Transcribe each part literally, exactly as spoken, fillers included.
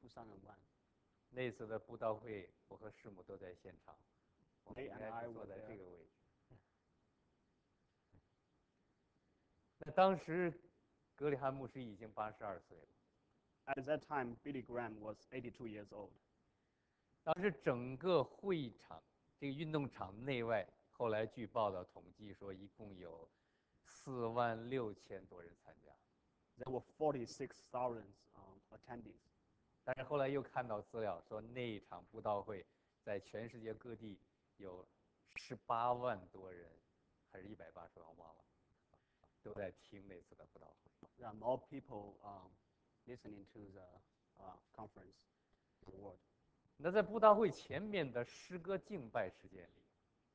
two thousand one. 那次的布道会，我和师母都在现场，我们 They 应 and 该 I 是坐 were 在这 there. 个位置。那当时，格里汉牧师已经八十二岁了。 At that time, Billy Graham was eighty-two years old. 当时整个会场，这个运动场内外，后来据报道统计说，一共有四万六千多人参加。 There were forty-six thousand um, attendees. 但是后来又看到资料说，那一场布道会在全世界各地有十八万多人，还是一百八十万忘了，都在听那次的布道会。 There are more people um, listening to the uh, conference in the world. 那在布道会前面的诗歌敬拜时间里，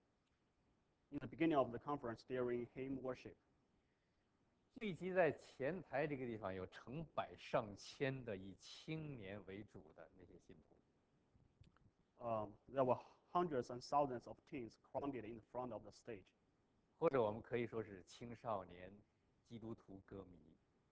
In the beginning of the conference, during hymn worship, 聚集在前台这个地方有成百上千的以青年为主的那些信徒。 um, there were hundreds and thousands of teens crowded in the front of the stage. 或者我们可以说是青少年基督徒歌迷。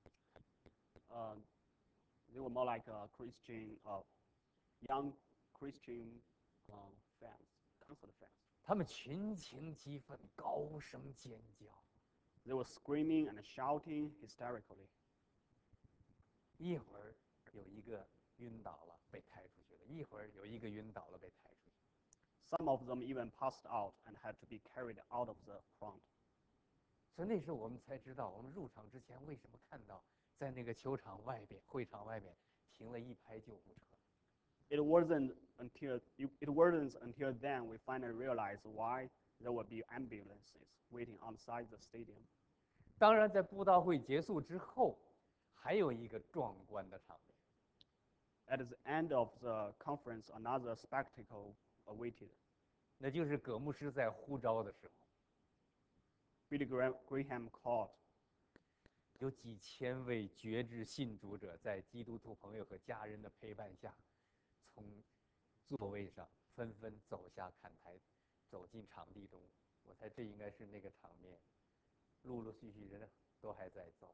Uh, they were more like uh, Christian, uh, young Christian um, fans, concert fans. 他们群情激愤，高声尖叫。 They were screaming and shouting hysterically. 一会儿有一个晕倒了，被抬出去了；一会儿有一个晕倒了，被抬出去。 Some of them even passed out and had to be carried out of the crowd. 所以那时候我们才知道，我们入场之前为什么看到在那个球场外边、会场外面停了一排救护车。 It wasn't until it wasn't until then we finally realized why there would be ambulances waiting outside the stadium. 当然，在布道会结束之后，还有一个壮观的场面。 At the end of the conference, another spectacle awaited. 那就是葛牧师在呼召的时候， Billy Graham called. 有几千位觉知信主者在基督徒朋友和家人的陪伴下，从座位上纷纷走下看台，走进场地中。我猜这应该是那个场面，陆陆续续人都还在走。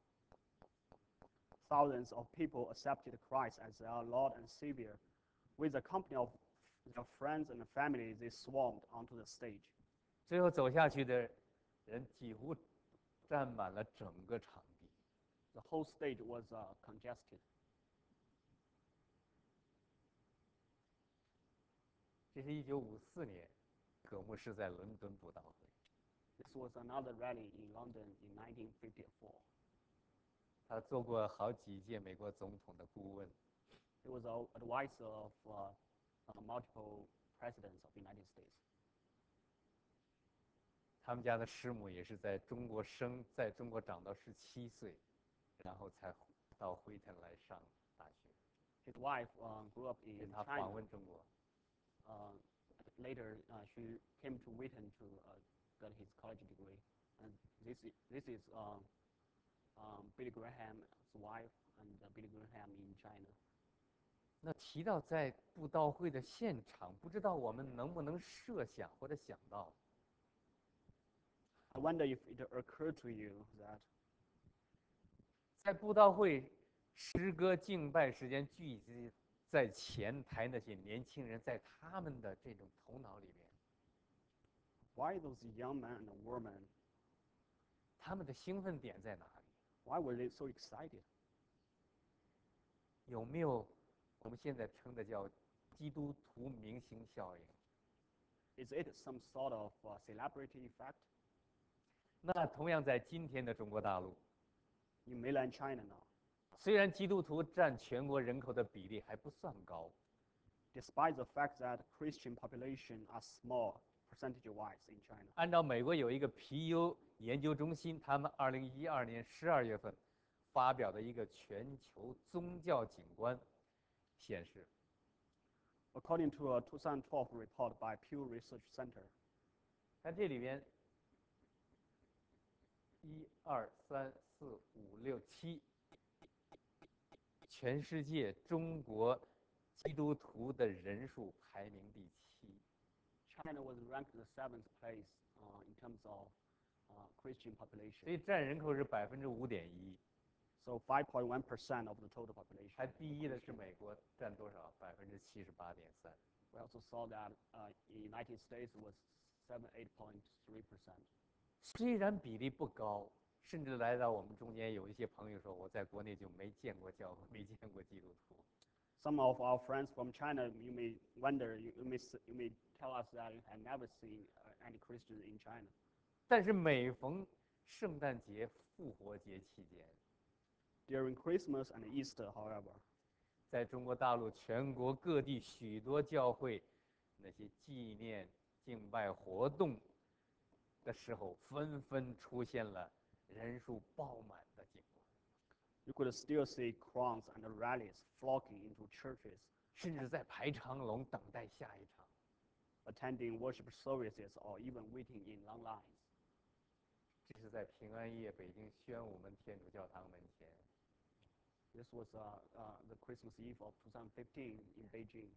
Thousands of people accepted Christ as their Lord and Savior. With the company of their friends and family, they swarmed onto the stage. 最后走下去的人几乎占满了整个场地。 The whole stage was uh, congested. 这是一九五四年，葛牧师在伦敦布道会。 This was another rally in London in nineteen fifty-four. 他做过好几届美国总统的顾问。 He was an advisor of uh, uh, multiple presidents of the United States. 他们家的师母也是在中国生，在中国长到十七岁，然后才到惠腾来上大学。 His wife uh, grew up 给 in 他访 China. 问中国。 Uh, later, uh, she came to Wheaton to uh, get his college degree. And this is, this is uh, um, Billy Graham's wife and uh, Billy Graham in China. 那提到在布道会的现场，不知道我们能不能设想或者想到， I wonder if it occurred to you that 在布道会诗歌敬拜时间聚集在前台那些年轻人，在他们的这种头脑里面， why those young men and women, 他们的兴奋点在哪里？ why were they so excited? 有没有我们现在称的叫基督徒明星效应？ Is it some sort of uh, celebrity effect? 那同样在今天的中国大陆， In mainland China now, 虽然基督徒占全国人口的比例还不算高， despite the fact that Christian population are small percentage-wise in China. 按照美国有一个皮尤研究中心，他们二零一二年十二月份发表的一个全球宗教景观显示， According to a two thousand twelve report by Pew Research Center, 看这里边，一二三四五六七，全世界中国基督徒的人数排名第七。 China was ranked the seventh place uh, in terms of uh, Christian 所 population. 以占人口是百分之五点一。 So five point one percent of the total population. 排第一的是美国，占多少？百分之七十八点三。 We also saw that uh, in United States was seven eight point three percent. 虽然比例不高，甚至来到我们中间有一些朋友说，我在国内就没见过教会，没见过基督徒。 Some of our friends from China, you may wonder, you, you may you may tell us that you have never seen uh, any Christians in China. 但是每逢圣诞节、复活节期间， During Christmas and Easter, however, 在中国大陆全国各地许多教会那些纪念敬拜活动的时候，纷纷出现了人数爆满的景况， you could still see crowds and rallies flocking into churches, 甚至在排长龙等待下一场。 attending worship services or even waiting in long lines. 这是在平安夜北京宣武门天主教堂门前。 This was uh, uh, the Christmas Eve of twenty fifteen in Beijing.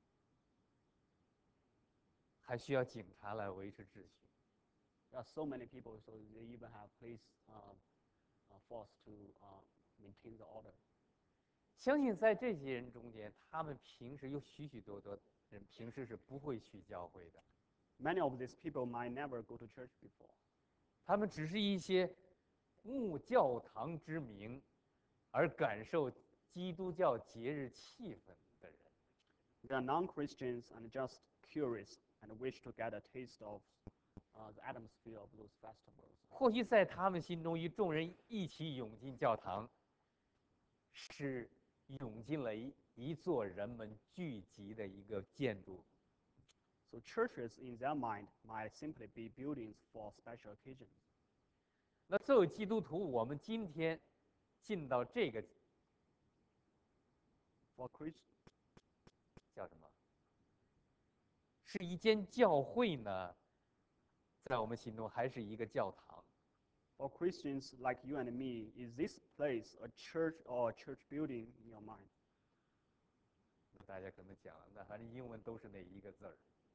还需要警察来维持秩序。 There are so many people, so they even have police uh, uh, force to uh, maintain the order. 相信在这些人中间，他们平时有许许多多人平时是不会去教会的， Many of these people might never go to church before. 他们只是一些慕教堂之名而感受基督教节日气氛的人。 They are non-Christians and just curious and wish to get a taste of uh, the atmosphere of those festivals. 或许在他们心中，与众人一起涌进教堂，是涌进了一一座人们聚集的一个建筑。 So churches in their mind might simply be buildings for special occasions. 那作为基督徒，我们今天进到这个 For Christ, 叫什么？是一间教会呢，在我们心中还是一个教堂？ for Christians like you and me, is this place a church or a church building in your mind? 大家可能讲了，那反正英文都是那一个字儿。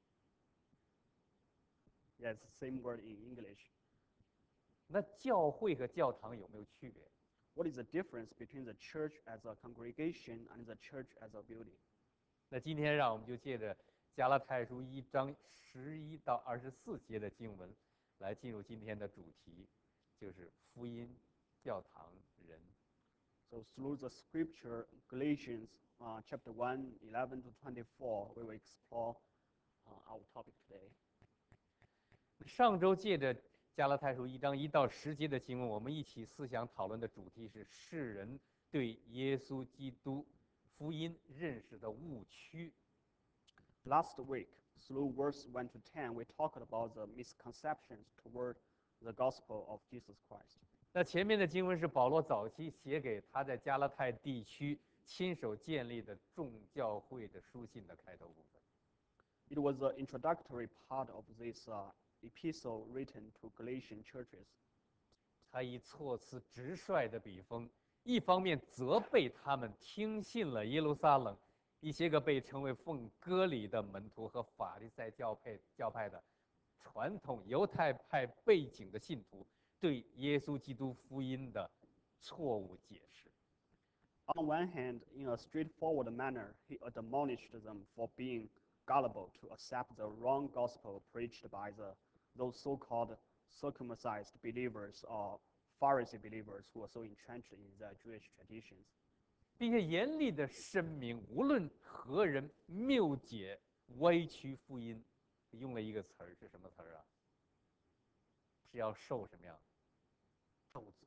Yes, same word in English. 那教会和教堂有没有区别？ What is the difference between the church as a congregation and the church as a building? 那今天让我们就借着加拉太书一章十一到二十四节的经文，来进入今天的主题，就是福音、教堂、人。 So through the scripture, Galatians uh, chapter one, eleven to twenty-four, we will explore uh, our topic today. 上周借着加拉太书一章一到十节的经文，我们一起思想讨论的主题是世人对耶稣基督福音认识的误区。 Last week, through verse one to ten, we talked about the misconceptions toward the gospel of Jesus Christ. 那前面的经文是保罗早期写给他在加拉太地区亲手建立的众教会的书信的开头部分。 It was the introductory part of this uh, epistle written to Galatian churches. 他以措辞直率的笔锋，一方面责备他们听信了耶路撒冷一些个被称为奉割礼的门徒和法利赛教派教派的传统犹太派背景的信徒对耶稣基督福音的错误解释。 On one hand, in a straightforward manner, he admonished them for being gullible to accept the wrong gospel preached by the, those so-called circumcised believers or Pharisee believers who were so entrenched in their Jewish traditions. 并且严厉的声明，无论何人谬解、歪曲福音，用了一个词儿是什么词儿啊？是要受什么样？咒诅。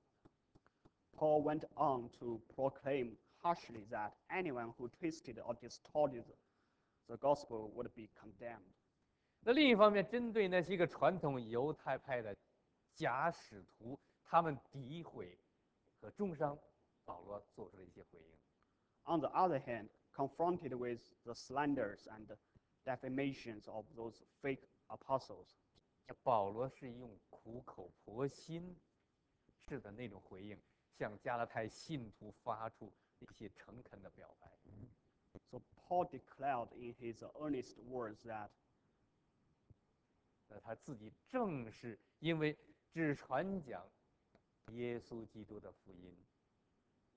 Paul went on to proclaim harshly that anyone who twisted or distorted the gospel would be condemned. 那另一方面，针对那些个传统犹太派的假使徒，他们诋毁和中伤，保罗做出了一些回应。 On the other hand, confronted with the slanders and defamations of those fake apostles, 保罗是用苦口婆心式的那种回应，向加拉太信徒发出一些诚恳的表白。 so Paul declared in his earnest words that 那他自己正是因为只传讲耶稣基督的福音，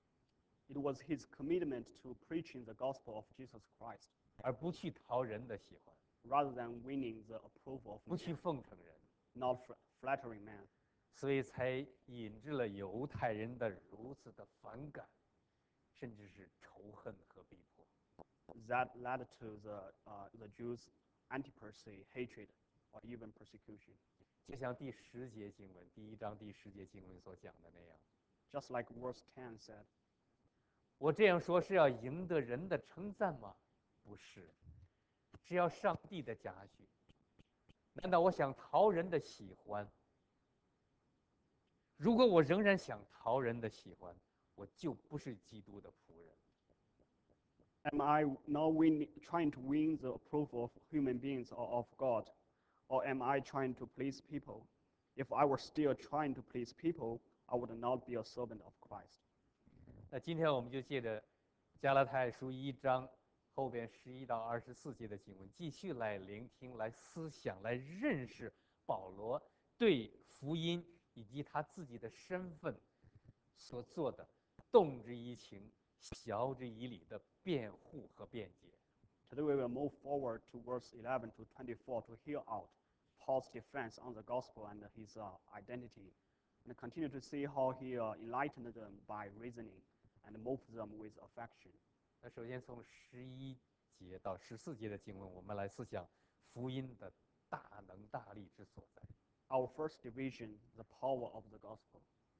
It was his commitment to preaching the gospel of Jesus Christ 而不去讨人的喜欢， rather than winning the approval of 不去 man, 奉承人， not fl- flattering man. 所以才引致了犹太人的如此的反感，甚至是仇恨和逼迫。 That led to the, uh, the Jews' antipathy, hatred, or even persecution. 就像第十节经文，第一章第十节经文所讲的那样， Just like verse ten said, 我这样说是要赢得人的称赞吗？不是，是要上帝的嘉许。难道我想讨人的喜欢？如果我仍然想讨人的喜欢，我就不是基督的仆人。 am I now win, trying to win the approval of human beings or of God? Or am I trying to please people? If I were still trying to please people, I would not be a servant of Christ. 那今天我们就借着加拉太书一章后边十一到二十四节的经文，继续来聆听、来思想、来认识保罗对福音以及他自己的身份所做的动之以情、晓之以理的辩护和辩解。 Today we will move forward to verse eleven to twenty-four to hear out Paul's defense on the gospel and his uh, identity, and continue to see how he uh, enlightened them by reasoning and moved them with affection. 那首先从十一节到十四节的经文，我们来思想福音的大能大力之所在。 Our first division, the power of the gospel.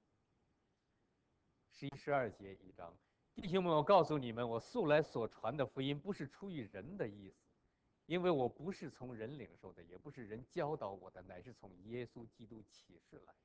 十一、十二节一章，弟兄们，我告诉你们，我素来所传的福音不是出于人的意思，因为我不是从人领受的，也不是人教导我的，乃是从耶稣基督启示来的。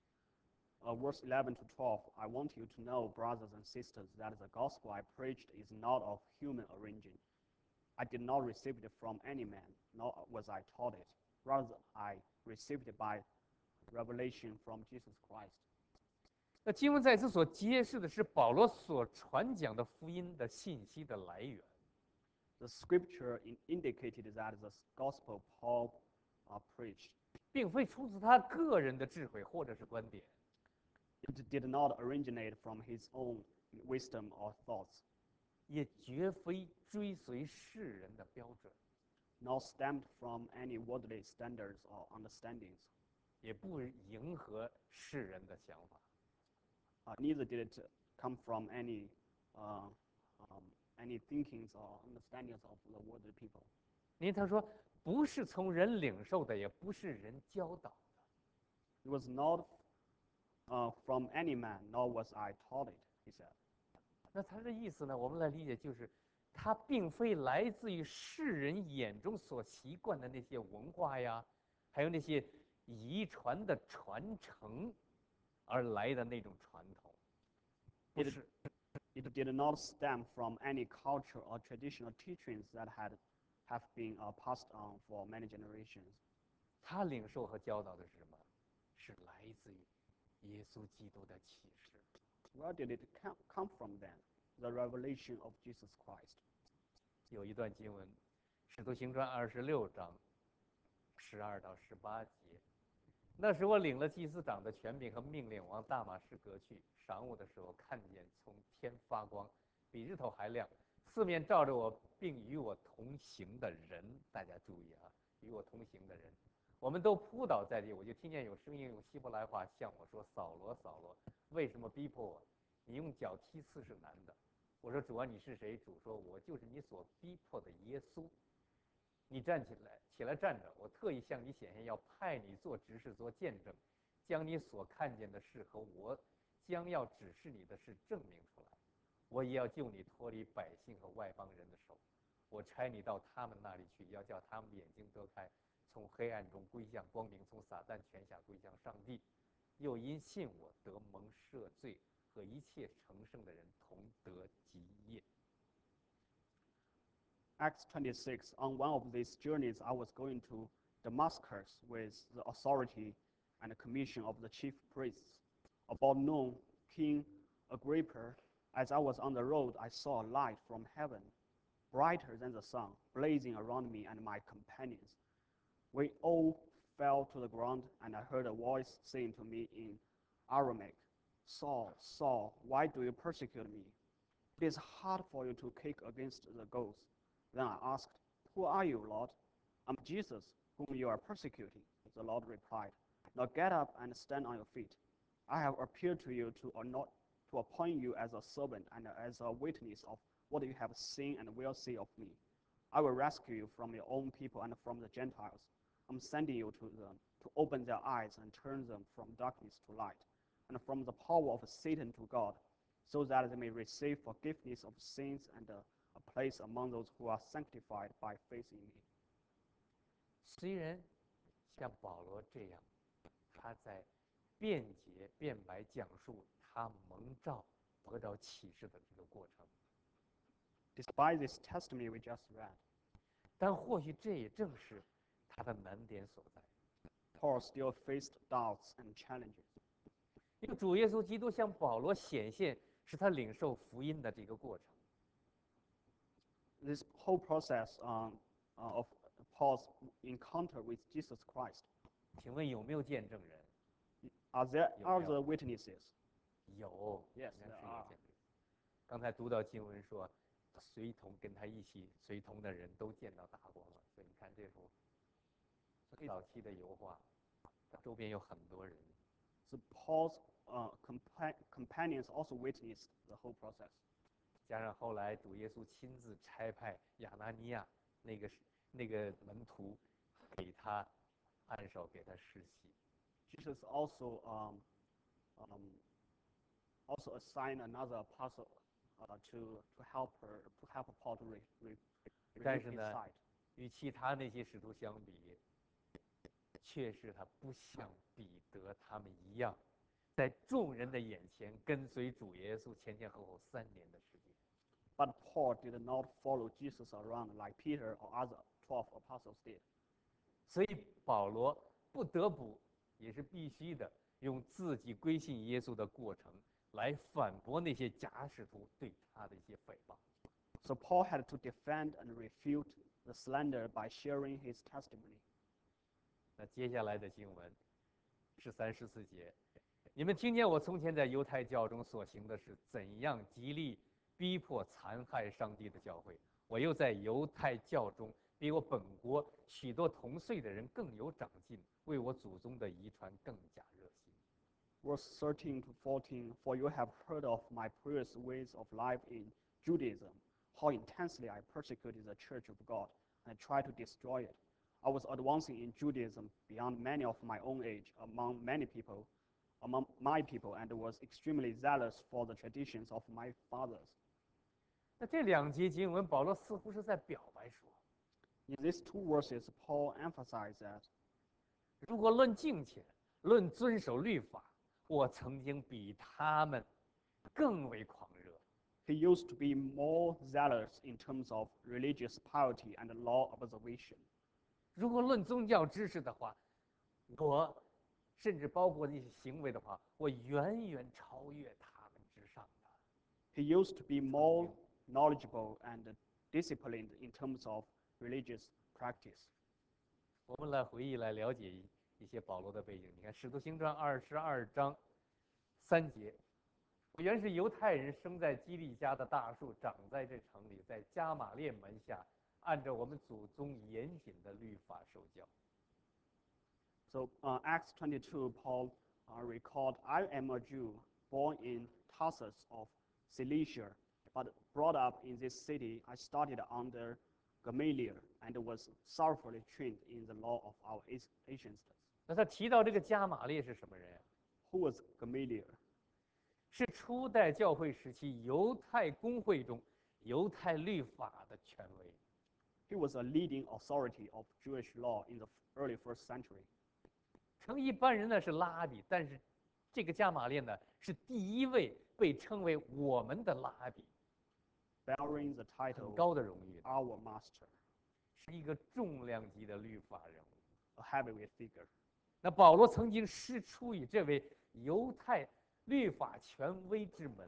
Uh, verse eleven to twelve, I want you to know, brothers and sisters, that the gospel I preached is not of human origin. I did not receive it from any man, nor was I taught it. Rather, I received it by revelation from Jesus Christ. 那经文在此所揭示的是保罗所传讲的福音的信息的来源。 The scripture in indicated that the gospel Paul uh, preached, 并非出自他个人的智慧或者是观点， it did not originate from his own wisdom or thoughts, 也绝非追随世人的标准， nor stemmed from any worldly standards or understandings. 也不迎合世人的想法。 Uh, neither did it come from any uh, um, any thinkings or understandings of the worldly people. 您他说不是从人领受的，也不是人教导的。 It was not uh, from any man, nor was I taught it, he said. 那他的意思呢？我们来理解就是，他并非来自于世人眼中所习惯的那些文化呀，还有那些遗传的传承而来的那种传统，不 It, 是。 it did not stem from any culture or traditional teachings that had have been uh, passed on for many generations. 他领受和教导的是什么？是来自于耶稣基督的启示。 Where did it come come from then? The revelation of Jesus Christ. 有一段经文，《使徒行传》二十六章十二到十八节。那时我领了祭司长的权柄和命令，往大马士革去。晌午的时候，看见从天发光，比日头还亮，四面照着我，并与我同行的人。大家注意啊，与我同行的人，我们都扑倒在地。我就听见有声音用希伯来话向我说：“扫罗，扫罗，为什么逼迫我？你用脚踢刺是难的。”我说：“主啊，你是谁？”主说：“我就是你所逼迫的耶稣。你站起来，起来站着。我特意向你显现，要派你做执事，做见证，将你所看见的事和我将要指示你的事证明出来。我也要救你脱离百姓和外邦人的手。我差你到他们那里去，要叫他们眼睛得开，从黑暗中归向光明，从撒旦权下归向上帝。又因信我得蒙赦罪，和一切成圣的人同得基业。” Acts twenty-six, on one of these journeys, I was going to Damascus with the authority and the commission of the chief priests. About noon, King Agrippa, as I was on the road, I saw a light from heaven, brighter than the sun, blazing around me and my companions. We all fell to the ground, and I heard a voice saying to me in Aramaic, "Saul, Saul, why do you persecute me?" It is hard for you to kick against the goals. Then I asked, Who are you, Lord? I'm Jesus, whom you are persecuting. The Lord replied, Now get up and stand on your feet. I have appeared to you to, not, to appoint you as a servant and as a witness of what you have seen and will see of me. I will rescue you from your own people and from the Gentiles. I'm sending you to them to open their eyes and turn them from darkness to light, and from the power of Satan to God, so that they may receive forgiveness of sins and a, a place among those who are sanctified by faith in me. 虽然像保罗这样，他在辩解、辩白、讲述他蒙召、得着启示的这个过程， Despite this testimony we just read, 但或许这也正是他的难点所在。 Paul still faced doubts and challenges. 因为主耶稣基督向保罗显现，是他领受福音的这个过程。 This whole process um, uh, of Paul's encounter with Jesus Christ. 请问有没有见证人？ Are there 有没有？ other witnesses? 有 Yes, 应该 there 是有 are. 见证人。刚才读到经文说，随同跟他一起随同的人都见到大光了。所以你看这幅早期的油画，周边有很多人。 So Paul's uh, compa companions also witnessed the whole process. 加上后来主耶稣亲自差派亚拿尼亚那个那个门徒给他按手，给他施洗。 Jesus also um, um, also assigned another apostle uh, to to help her to help Paul to re, re, 但 relieve 是 his 呢， sight. 与其他那些使徒相比，确实他不像彼得他们一样，在众人的眼前跟随主耶稣前前后后三年的时间。 But Paul did not follow Jesus around like Peter or other twelve apostles did. 所以保罗不得不，也是必须的，用自己归信耶稣的过程来反驳那些假使徒对他的一些诽谤。 So Paul had to defend and refute the slander by sharing his testimony. 那接下来的经文，十三、十四节，你们听见我从前在犹太教中所行的是怎样极力逼迫、残害上帝的教会，我又在犹太教中比我本国许多同岁的人更有长进，为我祖宗的遗传更加热心。 Verse thirteen to fourteen, For you have heard of my previous ways of life in Judaism, how intensely I persecuted the church of God and tried to destroy it. I was advancing in Judaism beyond many of my own age among many people, among my people, and was extremely zealous for the traditions of my fathers. 那这两节经文，保罗似乎是在表白说， In these two verses, Paul emphasized that 如果论敬虔、论遵守律法，我曾经比他们更为狂热。 he used to be more zealous in terms of religious piety and law observation. 如果论宗教知识的话，我甚至包括那些行为的话，我远远超越他们之上的。 He used to be more knowledgeable and disciplined in terms of religious practice. 我们来回忆、来了解一一些保罗的背景。你看《使徒行传》二十二章三节，我原是犹太人，生在基利家的大树，长在这城里，在加玛列门下，按照我们祖宗严谨的律法受教。 So uh, Acts twenty-two, Paul uh, recalled, I am a Jew born in Tarsus of Cilicia, but brought up in this city. I studied under Gamaliel and was thoroughly trained in the law of our anciestors. 那他提到这个加玛列是什么人？ Who was Gamaliel? 是初代教会时期犹太公会中犹太律法的权威。 He was a leading authority of Jewish law in the early first century. 称一般人呢是拉比，但是这个加玛列呢是第一位被称为我们的拉比， Bearing the 很 title 高的荣誉， our master, 是一个重量级的律法人物。 a heavyweight figure. 那保罗曾经师出于这位犹太律法权威之门，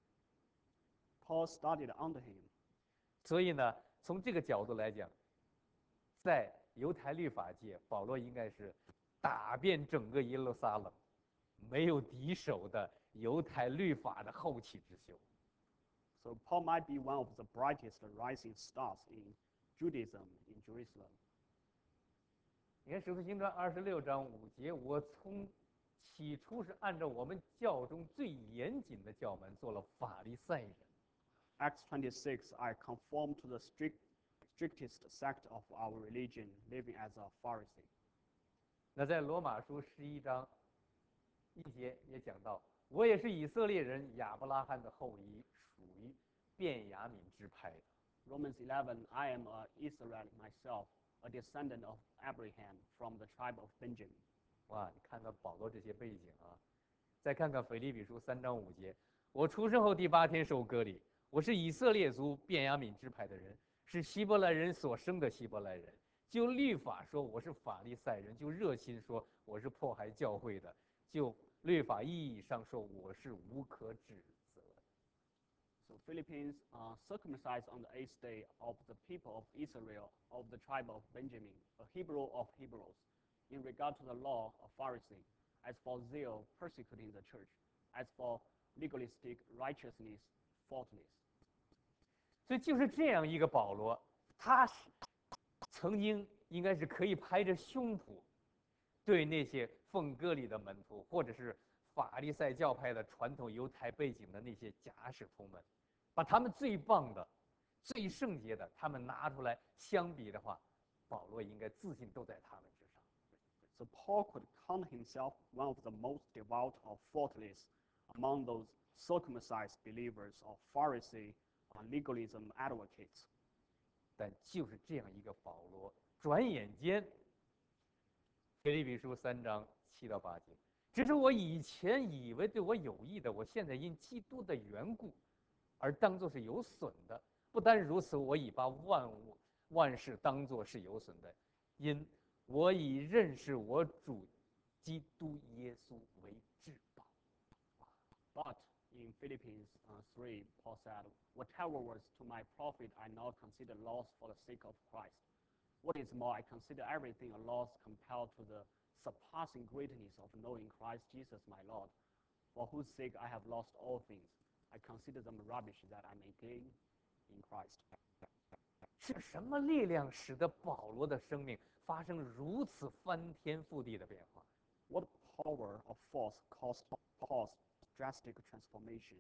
Paul studied under him. 所以呢，从这个角度来讲，在犹太律法界，保罗应该是打遍整个耶路撒冷，没有敌手的犹太律法的后起之秀。 So Paul might be one of the brightest rising stars in Judaism in Jerusalem. 你看《使徒行传》二十六章五节，我从起初是按照我们教中最严谨的教门做了法利赛人。 Acts twenty-six, I conform to the strict, strictest sect of our religion, living as a Pharisee. 那在罗马书十一章一节也讲到，我也是以色列人，亚伯拉罕的后裔，属于便雅悯支派的。 Romans eleven, I am an Israelite myself, a descendant of Abraham from the tribe of Benjamin. 哇，你看看保罗这些背景啊，再看看腓立比书三章五节，我出生后第八天受割礼，我是以色列族便雅悯支派的人，是希伯来人所生的希伯来人。就律法说我是法利赛人，就热心说我是迫害教会的，就律法意义上说我是无可指责的。 So Philippines, uh, circumcised on the eighth day of the people of Israel, of the tribe of Benjamin, a Hebrew of Hebrews, in regard to the law, a Pharisee, as for zeal, persecuting the church, as for legalistic righteousness, faultless. 所以就是这样一个保罗，他是曾经应该是可以拍着胸脯，对那些奉割礼的门徒，或者是法利赛教派的传统犹太背景的那些假使徒们，把他们最棒的、最圣洁的，他们拿出来相比的话，保罗应该自信都在他们之上。 So Paul could count himself one of the most devout or faultless among those circumcised believers or Pharisee or legalism advocates. 但就是这样一个保罗，转眼间，腓立比书三章七到八节，只是我以前以为对我有益的，我现在因基督的缘故，而当作是有损的。不单如此，我已把万物万事当作是有损的，因我以认识我主基督耶稣为至宝。 But in Philippians uh, three, Paul said, whatever was to my profit, I now consider loss for the sake of Christ. What is more, I consider everything a loss compared to the surpassing greatness of knowing Christ Jesus my Lord, for whose sake I have lost all things. I consider them rubbish that I may gain in Christ. 是什么力量使得保罗的生命发生如此翻天覆地的变化？ What power of force caused Paul's drastic transformation?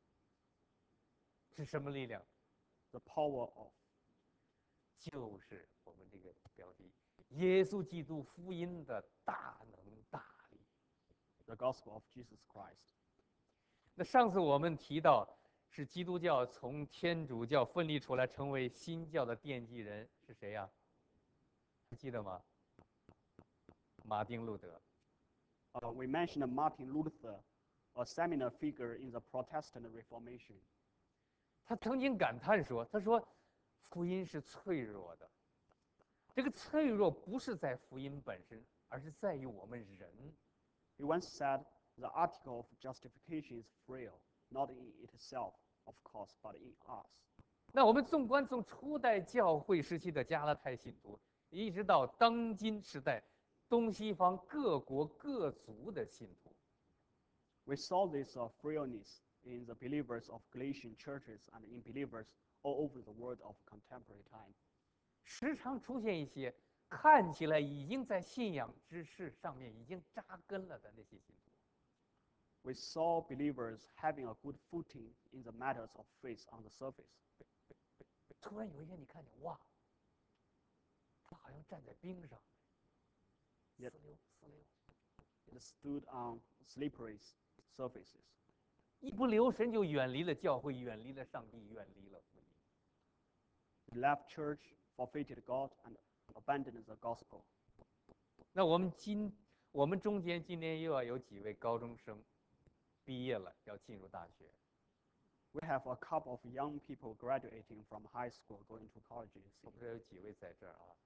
是什么力量？ The power of 就是我们这个标题：耶稣基督福音的大能大力。 the gospel of Jesus Christ. 那上次我们提到，是基督教从天主教分离出来，成为新教的奠基人是谁呀？还记得吗？马丁路德。 Uh, we mentioned Martin Luther, a seminal figure in the Protestant Reformation. 他曾经感叹说：“他说，福音是脆弱的。这个脆弱不是在福音本身，而是在于我们人。” He once said, the article of justification is frail, not in itself, of course, but in us. 那我们纵观从初代教会时期的加拉太信徒，一直到当今时代，东西方各国各族的信徒， We saw this uh, frailness in the believers of Galatian churches and in believers all over the world of contemporary time. 时常出现一些看起来已经在信仰之事上面已经扎根了的那些信徒。 We saw believers having a good footing in the matters of faith on the surface. 突然有一天，你看见哇，他好像站在冰上， 也四溜四溜， It stood on slippery surfaces. 一不留神就远离了教会，远离了上帝，远离了福音。 He left church, forfeited God, and abandoned the gospel. 那我们今我们中间今年又要有几位高中生毕业了，要进入大学。 We have a couple of young people graduating from high school going to college. 我不知道有几位在这儿啊？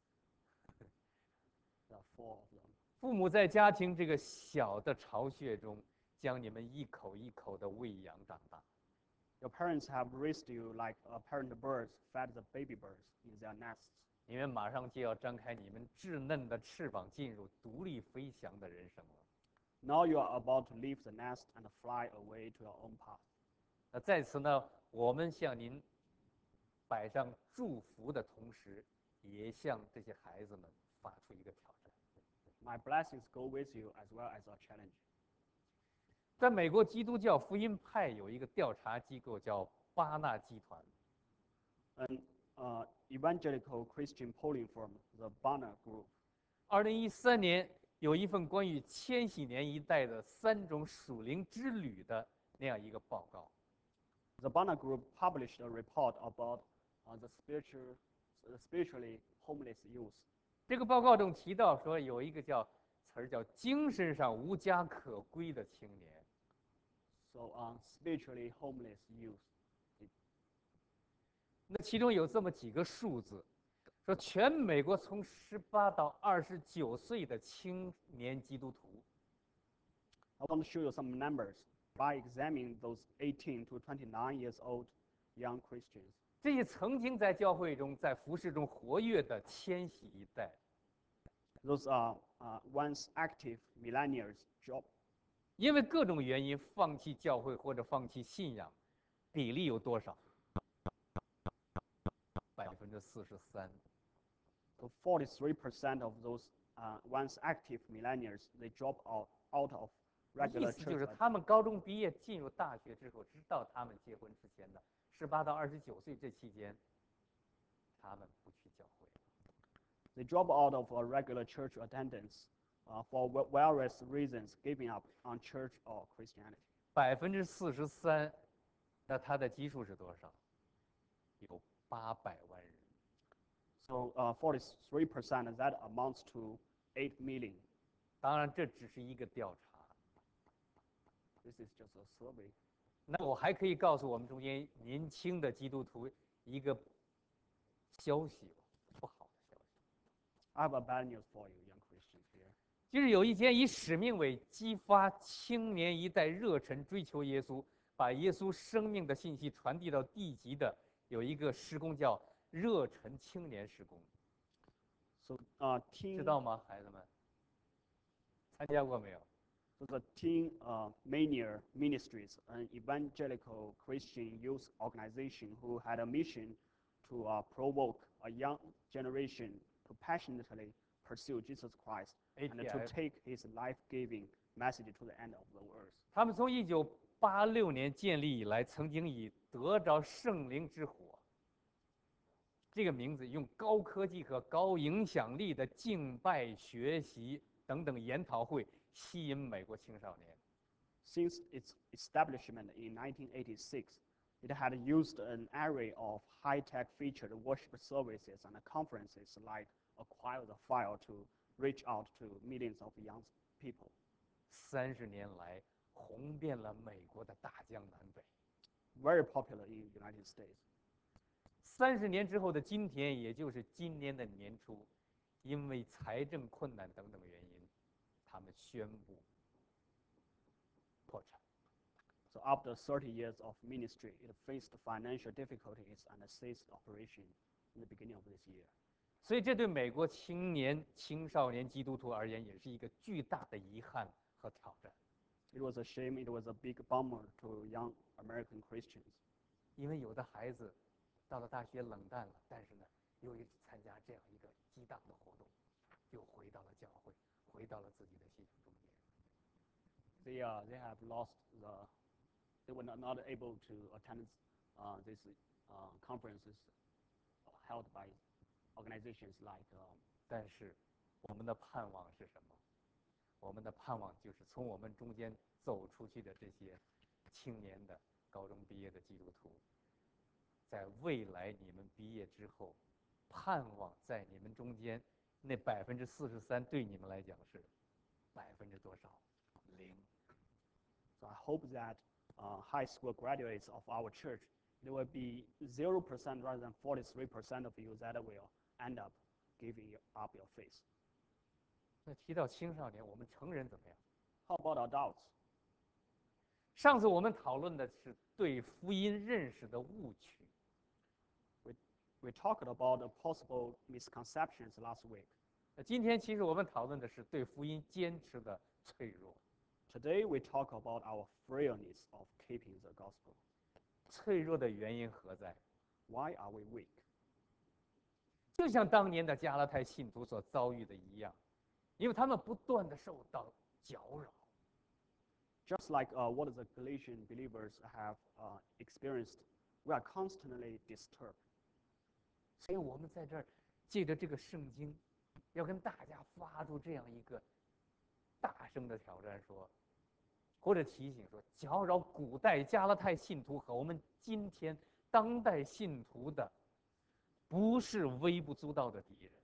There are four of them. 父母在家庭这个小的巢穴中，将你们一口一口的喂养长大。 Your parents have raised you like a parent birds fed the baby birds in their nests. 你们马上就要张开你们稚嫩的翅膀，进入独立飞翔的人生了。 Now you are about to leave the nest and fly away to your own path. 那在此呢， 我们向您摆上祝福的同时，也向这些孩子们发出一个挑战。 My blessings go with you as well as a challenge. 在美国基督教福音派有一个调查机构叫巴纳集团。 An uh, evangelical Christian polling firm, the Barna Group. 二零一三年有一份关于千禧年一代的三种属灵之旅的那样一个报告。 The Barna Group published a report about uh, the spiritual, the spiritually homeless youth. 这个报告中提到说，有一个叫词儿叫精神上无家可归的青年。 So, uh, spiritually homeless youth. 那其中有这么几个数字，说全美国从十八到二十九岁的青年基督徒， I want to show you some numbers by examining those eighteen to twenty-nine years old young Christians. 这些曾经在教会中、在服饰中活跃的千禧一代， Those are uh, once active millennials job. 因为各种原因放弃教会或者放弃信仰，比例有多少？百分之四十三。 So forty-three percent of those uh, once active millennials, they drop out, out of 意 regular 思就 church. 是他们高中毕业进入大学之后，直到他们结婚之前的十八到二十九岁这期间，他们不去教会。 They drop out of a regular church attendance uh, for various reasons, giving up on church or Christianity. 百分之四十三，那它的基数是多少？有八百万人。 So uh, forty-three percent, that amounts to eight million. 当然，这只是一个调查。 This is just a survey. 那我还可以告诉我们中间年轻的基督徒一个消息，不好的消息， I have a bad news for you, young Christians here. 就是有一天以使命为激发青年一代热忱追求耶稣，把耶稣生命的信息传递到地极的，有一个施工叫热忱青年施工， So, uh, teen, 知道吗，孩子们？参加过没有？ so the Teen uh, Mania Ministries, an evangelical Christian youth organization who had a mission to uh, provoke a young generation to passionately pursue Jesus Christ and to A T F take his life-giving message to the end of the earth. 他们从一九八六年建立以来，曾经以得着圣灵之火这个名字，用高科技和高影响力的敬拜、学习等等研讨会吸引美国青少年。 Since its establishment in nineteen eighty-six, it had used an array of high-tech featured worship services and conferences like Acquire the Fire to reach out to millions of young people. 三十年来，红遍了美国的大江南北。 Very popular in the United States. 三十年之后的今天，也就是今年的年初，因为财政困难等等原因，他们宣布破产。 So after thirty years of ministry, it faced financial difficulties and ceased operation in the beginning of this year. 所以，这对美国青年、青少年基督徒而言，也是一个巨大的遗憾和挑战。 It was a shame, it was a big bummer to young American Christians. 因为有的孩子到了大学冷淡了，但是呢，由于参加这样一个激荡的活动，又回到了教会，回到了自己的信仰中间。 They, uh, they have lost the, they were not, not able to attend uh, these uh, conferences held by organizations like. Um, 但是，我们的盼望是什么？我们的盼望就是从我们中间走出去的这些青年的高中毕业的基督徒，在未来你们毕业之后，盼望在你们中间那百分之四十三对你们来讲是百分之多少？零。 So I hope that uh, high school graduates of our church, there will be zero percent rather than forty-three percent of you that will end up giving up your faith. 那提到青少年，我们成人怎么样？ How about adults? 上次我们讨论的是对福音认识的误区。 We, we talked about the possible misconceptions last week. 那今天其实我们讨论的是对福音坚持的脆弱。 Today we talk about our frailness of keeping the gospel. 脆弱的原因何在？ Why are we weak? 就像当年的加拉太信徒所遭遇的一样，因为他们不断的受到搅扰。 Just like uh, what the Galatian believers have uh, experienced, we are constantly disturbed. 所以我们在这儿借着这个圣经，要跟大家发出这样一个大声的挑战说，或者提醒说，搅扰古代加拉太信徒和我们今天当代信徒的，不是微不足道的敌人。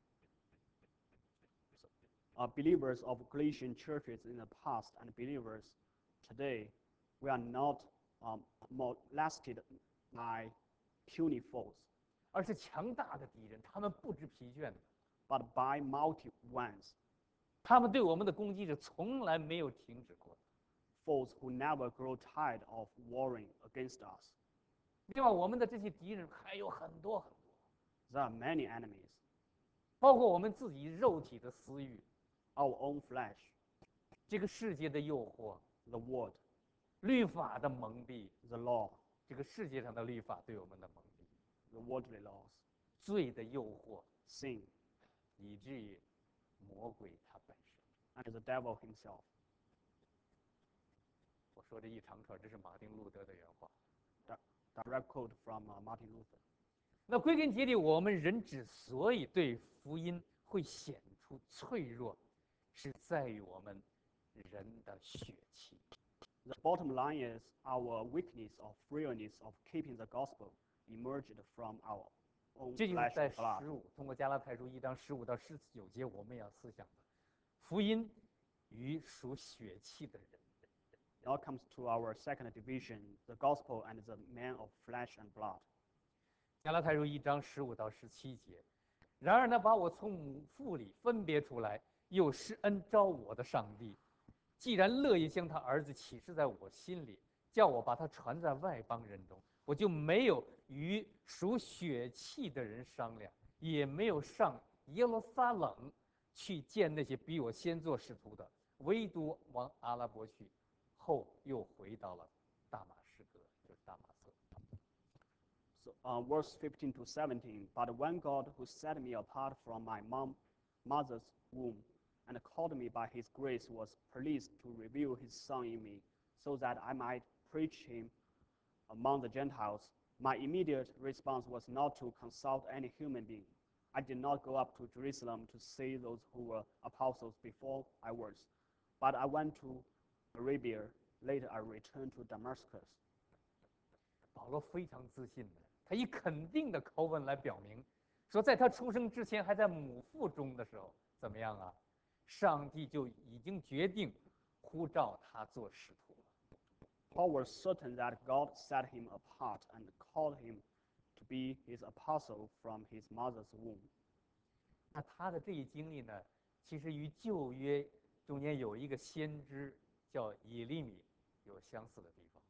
Uh, believers of Galatian churches in the past and believers today, we are not um, molested by puny foes, 而是强大的敌人，他们不知疲倦的， but by mighty ones, 他们对我们的攻击是从来没有停止过的。 foes who never grow tired of warring against us. 另外，我们的这些敌人还有很多很多， There are many enemies, 包括我们自己肉体的私欲， our own flesh, 这个世界的诱惑， the word, 律法的蒙蔽， the law, 这个世界上的律法对我们的蒙蔽， the worldly laws, 罪的诱惑， sin, 以至于魔鬼他本身。 and the devil himself. 我说这一长串，这是马丁路德的原话。 Direct quote from uh, Martin Luther. 那归根结底，我们人之所以对福音会显出脆弱，是在于我们人的血气。 The bottom line is our weakness or frailness of keeping the gospel emerged from our own 这就是 flesh 在 and blood. 十五，通过加拉太书一章十五到十九节，我们要思想的，福音与属血气的人。 Now comes to our second division, the gospel and the man of flesh and blood. 加拉太书一章十五到十七节，然而呢，把我从母腹里分别出来，又施恩招我的上帝，既然乐意将他儿子启示在我心里，叫我把他传在外邦人中，我就没有与属血气的人商量，也没有上耶路撒冷去见那些比我先做使徒的，唯独往阿拉伯去，后又回到了大马士革，就是大马色。 So, uh, verse fifteen to seventeen. But when God, who set me apart from my mom, mother's womb, and called me by his grace, was pleased to reveal his Son in me, so that I might preach him among the Gentiles, my immediate response was not to consult any human being. I did not go up to Jerusalem to see those who were apostles before I was, but I went to Arabia. Later, I returned to Damascus. 保罗非常自信的，他以肯定的口吻来表明，说在他出生之前，还在母腹中的时候，怎么样啊？上帝就已经决定呼召他做使徒了。 Paul was certain that God set him apart and called him to be his apostle from his mother's womb. 那他的这一经历呢，其实与旧约中间有一个先知叫以利米有相似的地方。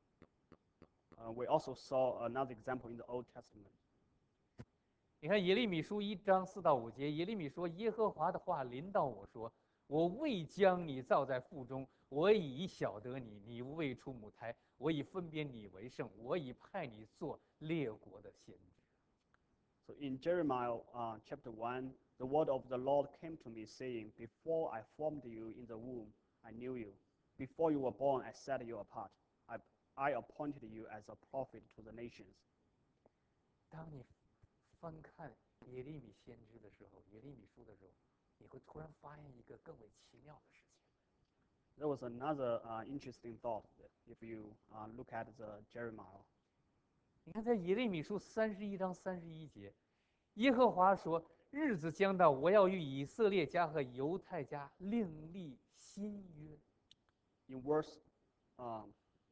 Uh, we also saw another example in the Old Testament. 你看耶利米书一章四到五节，耶利米说：“耶和华的话临到我说，我未将你造在腹中，我已晓得你；你未出母胎，我已分别你为圣，我已派你做列国的先知。” So in Jeremiah uh, chapter one, the word of the Lord came to me, saying, Before I formed you in the womb, I knew you. Before you were born, I set you apart. I, I appointed you as a prophet to the nations. 当你翻看耶利米先知的时候，耶利米书的时候，你会突然发现一个更为奇妙的事情。 There was another uh, interesting thought if you uh, look at the Jeremiah. 你看，在耶利米书三十一章三十一节，耶和华说：“日子将到，我要与以色列家和犹太家另立新约。” In verse, um,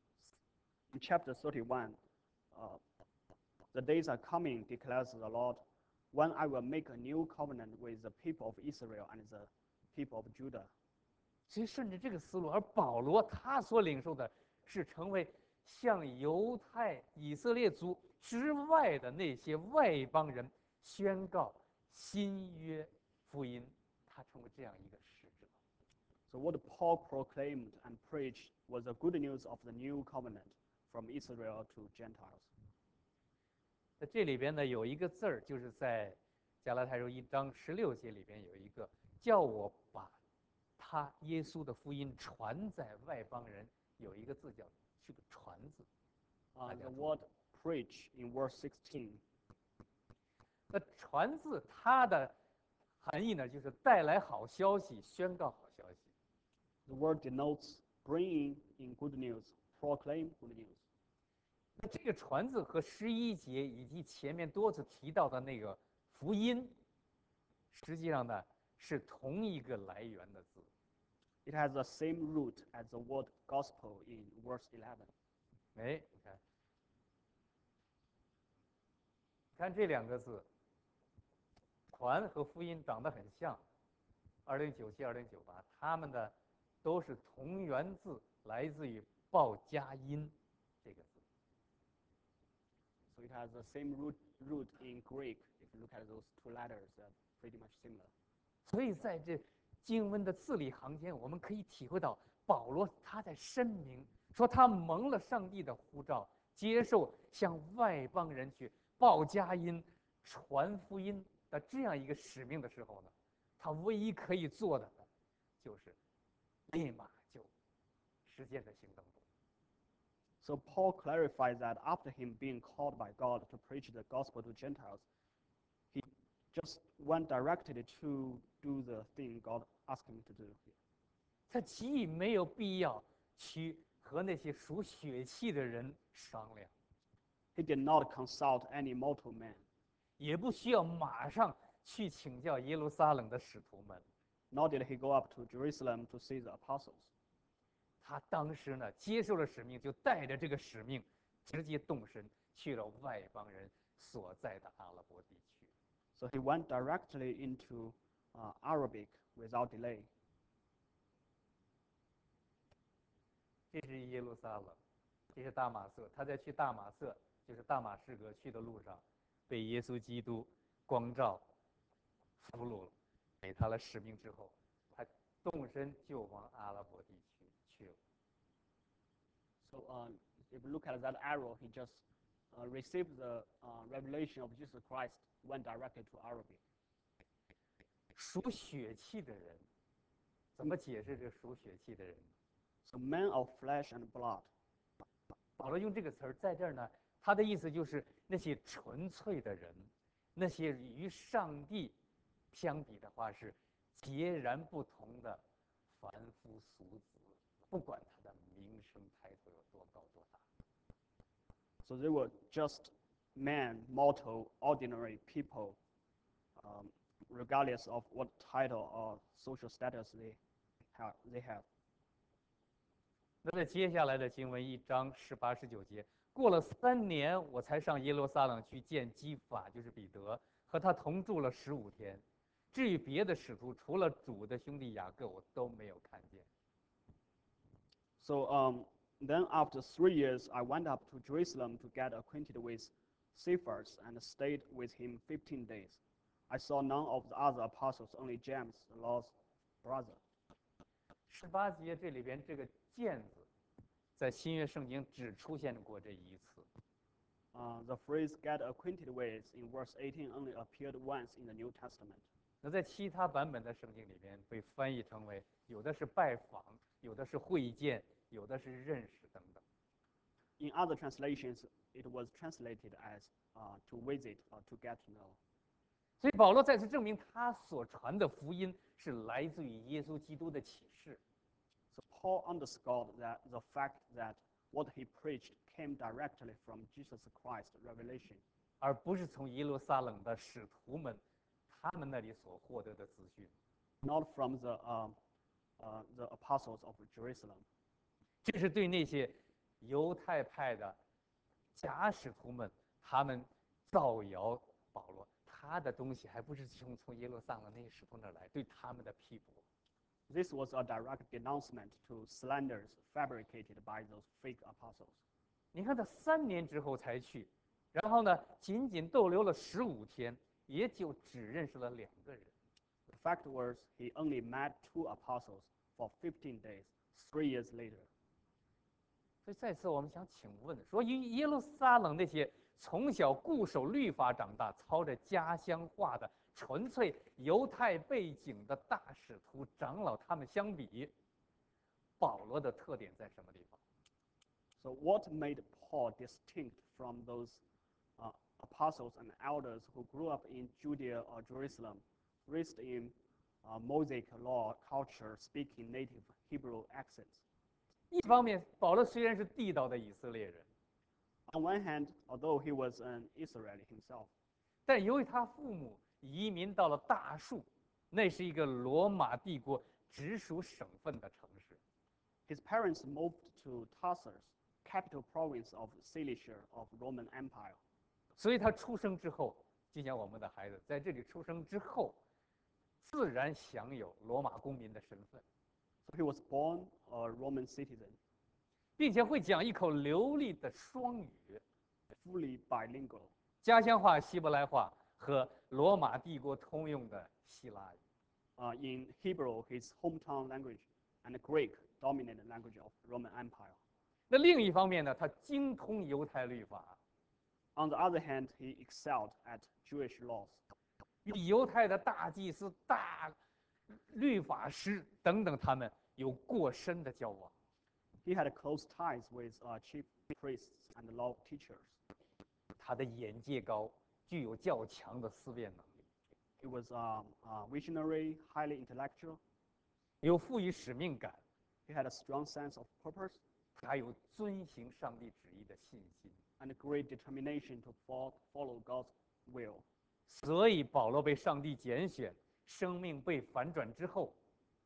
in chapter thirty-one, uh, the days are coming, declares the Lord, when I will make a new covenant with the people of Israel and the people of Judah. 所以顺着这个思路，而保罗他所领受的是成为向犹太以色列族之外的那些外邦人宣告新约福音，他成为这样一个使者。 So what Paul proclaimed and preached was the good news of the new covenant from Israel to Gentiles. 在这里边呢，有一个字儿，就是在加拉太书一章十六节里边有一个叫我把他耶稣的福音传在外邦人，有一个字叫是个传字。 Uh, the word preach in verse sixteen. 那传字它的含义呢，就是带来好消息，宣告好消息。 The word denotes bringing in good news, proclaim good news. 那这个传字和十一节以及前面多次提到的那个福音，实际上呢是同一个来源的字。 It has the same root as the word gospel in verse eleven. 哎，你看，看这两个字，传和福音长得很像，二零九七、二零九八，它们的都是同源字，来自于报佳音这个字。 So it has the same root, root in Greek. If you look at those two letters, they're pretty much similar. 所以在这经文的字里行间，我们可以体会到保罗他在声明说他蒙了上帝的呼召，接受向外邦人去报佳音、传福音的这样一个使命的时候呢，他唯一可以做的呢，就是立马就实践在行动中。 So Paul clarifies that after him being called by God to preach the gospel to Gentiles, he just went directly to do the thing God asked him to do. 他既没有必要去和那些属血气的人商量， He did not consult any mortal man, 也不需要马上去请教耶路撒冷的使徒们。 nor did he go up to Jerusalem to see the apostles. 他当时呢接受了使命，就带着这个使命，直接动身去了外邦人所在的阿拉伯地区。 So he went directly into uh, Arabic without delay. 这是耶路撒冷，这是大马色。他在去大马色，就是大马士革去的路上，被耶稣基督光照、俘虏了，给他了使命之后，他动身就往阿拉伯地区去了。 So uh, if you look at that arrow, he just uh, received the uh, revelation of Jesus Christ, went directly to Arabic. 属血气的人，怎么解释这属血气的人？ So men of flesh and blood. 保罗用这个词儿在这儿呢，他的意思就是那些纯粹的人，那些与上帝相比的话是截然不同的凡夫俗子，不管他的名声抬头有多高多大。 So they were just men, mortal, ordinary people, um, regardless of what title or social status they have. They have. 那在接下来的经文一章十八、十九节，过了三年，我才上耶路撒冷去见基法，就是彼得，和他同住了十五天。至于别的使徒，除了主的兄弟雅各，我都没有看见。 So um, then after three years, I went up to Jerusalem to get acquainted with Cephas and stayed with him fifteen days. I saw none of the other apostles, only James, the Lord's brother. 十八节这里边这个“见”字，在新约圣经只出现过这一次。 Uh, the phrase get acquainted with in verse eighteen only appeared once in the New Testament. 那在其他版本的圣经里边被翻译成为有的是拜访，有的是会见，有的是认识等等。 In other translations, it was translated as uh, to visit or to get to know. 所以保罗再次证明他所传的福音是来自于耶稣基督的启示。 So Paul underscored that the fact that what he preached came directly from Jesus Christ's revelation, 而不是从耶路撒冷的使徒们他们那里所获得的资讯。 not from the, uh, uh, the apostles of Jerusalem. 这是对那些犹太派的假使徒们，他们造谣保罗，他的东西还不是从从耶路撒冷那些使徒那儿来，对他们的批驳。 This was a direct denouncement to slanders fabricated by those fake apostles. 你看他三年之后才去，然后呢，仅仅逗留了十五天，也就只认识了两个人。 The fact was, he only met two apostles for fifteen days, three years later. 所以再次我们想请问，说耶耶路撒冷那些从小固守律法长大、操着家乡话的纯粹犹太背景的大使徒长老，他们相比，保罗的特点在什么地方？ So what made Paul distinct from those uh, apostles and elders who grew up in Judea or Jerusalem, raised in uh, Mosaic law culture, speaking native Hebrew accents? 一方面，保罗虽然是地道的以色列人， On one hand, although he was an Israeli himself, 但由于他父母移民到了大树，那是一个罗马帝国直属省份的城市， his parents moved to Tarsus, capital province of Cilicia of Roman Empire. 所以他出生之后，就像我们的孩子在这里出生之后，自然享有罗马公民的身份， So he was born a Roman citizen, 并且会讲一口流利的双语， fully bilingual. 家乡话、希伯来话和罗马帝国通用的希腊语。 Uh, in Hebrew, his hometown language, and Greek, dominant language of Roman Empire. 那另一方面呢，他精通犹太律法， On the other hand, he excelled at Jewish laws. 与犹太的大祭司、大律法师等等他们有过深的交往。 He had close ties with uh, chief priests and law teachers. 他的眼界高，具有较强的思辨能力， He was um, uh, visionary, highly intellectual. 有赋予使命感， He had a strong sense of purpose 还有遵行上帝旨意的信心。 and a great determination to fo- follow God's will. 所以保罗被上帝拣选，生命被反转之后，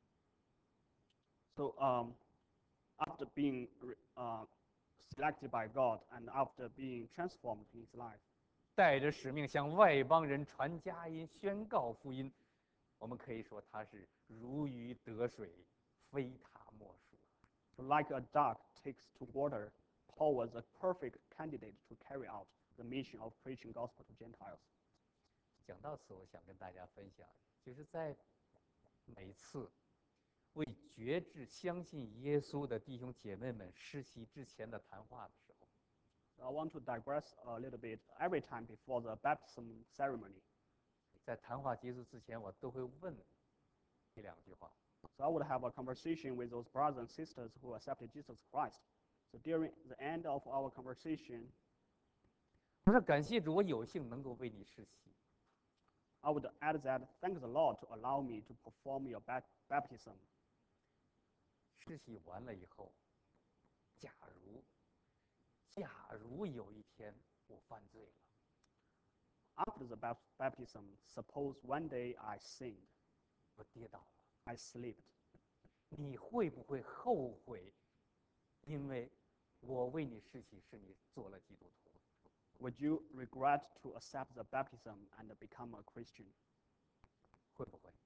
So um, after being uh, selected by God and after being transformed in his life, 带着使命向外邦人传佳音、宣告福音。我们可以说他是如鱼得水，非他莫属。 so like a duck takes to water, Paul was a perfect candidate to carry out the mission of preaching gospel to Gentiles. 讲到此，我想跟大家分享，就是在每次为决志相信耶稣的弟兄姐妹们施洗之前的谈话的时候， So I want to digress a little bit. Every time before the baptism ceremony, 在谈话结束之前，我都会问一两句话。 so I would have a conversation with those brothers and sisters who accepted Jesus Christ. So during the end of our conversation, 我说感谢主，我有幸能够为你施洗。 I would add that thank the Lord to allow me to perform your bap- baptism. 施洗完了以后，假如假如有一天我犯罪了， After the bap- baptism, suppose one day I sinned, 我跌倒了， I slipped. 你会不会后悔？因为我为你施洗，使你做了基督徒。 Would you regret to accept the baptism and become a Christian? 会不会？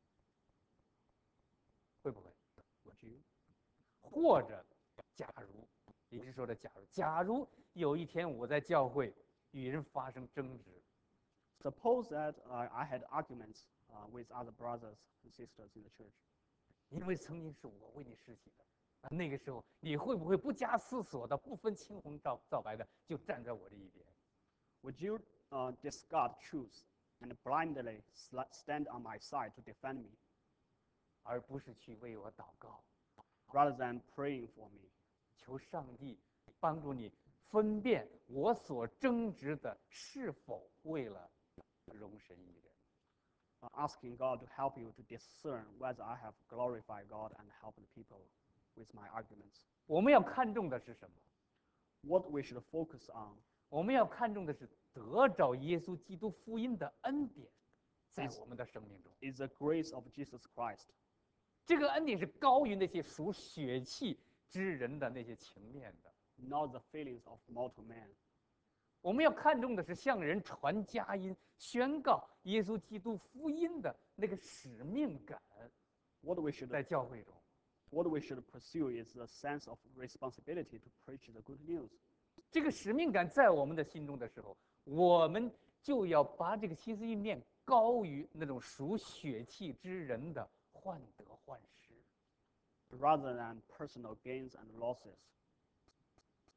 会不会？ Would you? 或者，假如，也就是说的假如，假如有一天我在教会与人发生争执， Suppose that uh, I had arguments uh, with other brothers and sisters in the church. 因为曾经是我为你施洗的，啊，那个时候你会不会不加思索的、不分青红皂皂白的就站在我这一边？ Would you uh, discard truth and blindly sl- stand on my side to defend me, 而不是去为我祷告， rather than praying for me? 求上帝帮助你分辨我所争执的是否为了容神一人。 Uh, asking God to help you to discern whether I have glorified God and helped the people with my arguments. 我们要看重的是什么？ What we should focus on 我们要看重的是得着耶稣基督福音的恩典，在我们的生命中， is the grace of Jesus Christ. 这个恩典是高于那些属血气之人的那些情面的。 Not the feelings of mortal man. 我们要看重的是向人传佳音、宣告耶稣基督福音的那个使命感， What we should 在教会中。 what we should pursue is the sense of responsibility to preach the good news. 这个使命感在我们的心中的时候，我们就要把这个心思意念高于那种属血气之人的患得患失。 Rather than personal gains and losses.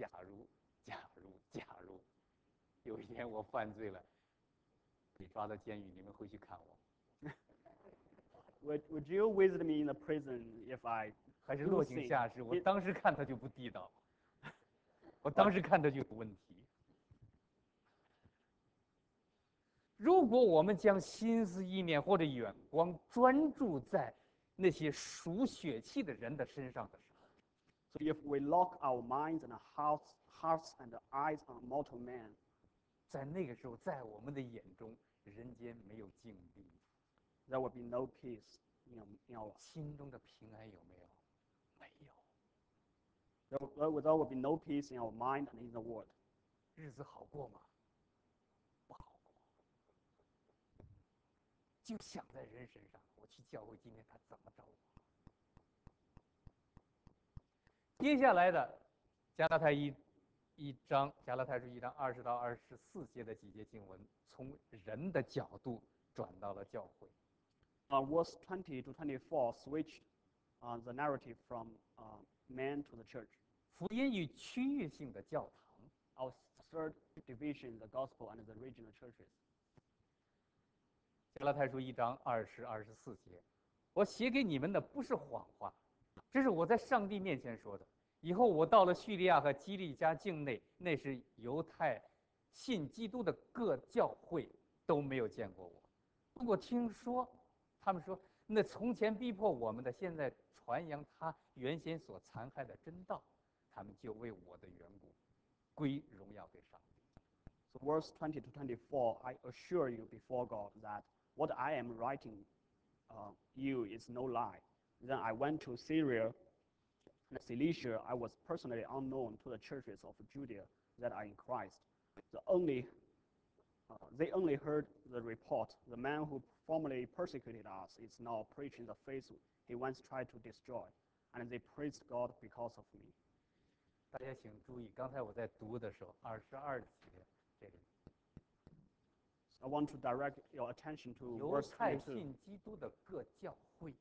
假如，假如，假如，有一天我犯罪了，被抓到监狱，你们会去看我？ Would Would you visit me in the prison if I 还是 do 落井 sin? 下石？我 It- 当时看他就不地道，我当时看他就有问题。如果我们将心思意念或者眼光专注在那些属血气的人的身上的时候， So if we lock our minds and hearts, hearts and eyes on mortal man, 在那个时候，在我们的眼中，人间没有静谧， there will be no peace in our, in our 心中的平安有没有？没有， there, will- there will be no peace in our mind and in the world. 日子好过吗？不好过。就想在人身上，我去教会今天他怎么着我？接下来的加拉太一一章，加拉太书一章二十到二十四节的几节经文，从人的角度转到了教会。 Uh, verse twenty to twenty-four switched uh, the narrative from uh, man to the church. 福音与区域性的教堂。 Our third division, the gospel and the regional churches. 加拉太书一章二十二十四节，我写给你们的不是谎话，这是我在上帝面前说的。以后我到了叙利亚和基利家境内，那是犹太信基督的各教会都没有见过我。如果听说，他们说那从前逼迫我们的，现在传扬他原先所残害的真道，他们就为我的缘故归荣耀给上帝。 So verse twenty to twenty-four, I assure you before God that what I am writing uh, you is no lie. Then I went to Syria and Cilicia. I was personally unknown to the churches of Judea that are in Christ. The only, uh, they only heard the report. The man who formerly persecuted us is now preaching the faith he once tried to destroy, and they praised God because of me. 大家请注意，刚才我在读的时候，二十二节这里， I want to direct your attention to 犹 verse 太 twenty-two. 信基督的各教会，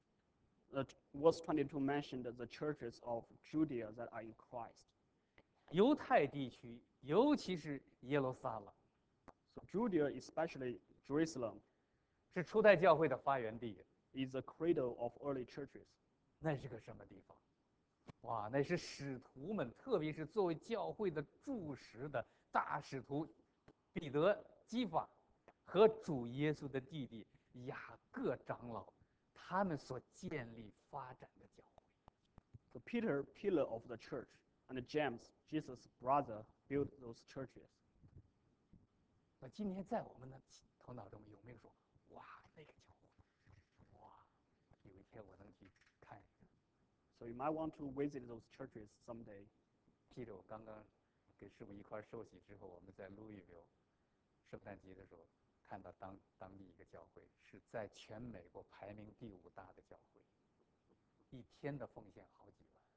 Uh, verse twenty-two mentioned the churches of Judea that are in Christ. 犹太地区，尤其是耶路撒冷， So Judea, especially Jerusalem, 是初代教会的发源地。 is the cradle of early churches. 那是个什么地方？哇，那是使徒们，特别是作为教会的柱石的大使徒彼得、基法和主耶稣的弟弟雅各长老，他们所建立发展的教会。 So Peter, pillar of the church, and James, Jesus' brother, built those churches. 那今天在我们的头脑中有没有说，哇，那个教会，哇，有一天我能去看一看。 So you might want to visit those churches someday. 记得我刚刚跟师傅一块儿受洗之后，我们在路易维尔圣诞节的时候，看到当当地一个教会是在全美国排名第五大的教会，一天的奉献好几万。